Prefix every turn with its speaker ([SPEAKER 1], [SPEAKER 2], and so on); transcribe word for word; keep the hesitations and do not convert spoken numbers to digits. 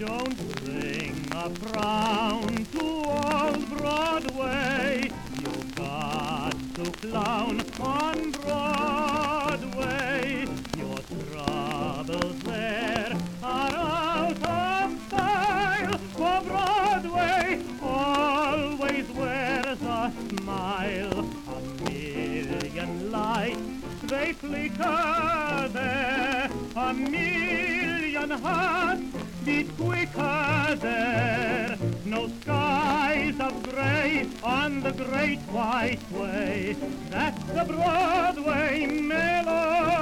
[SPEAKER 1] Don't bring a frown to old Broadway. You've got to clown on Broadway. Your troubles there are out of style, for Broadway always wears a smile. A million lights, they flicker there. A million hearts beat quicker there. No skies of grey on the great white way. That's the Broadway melody.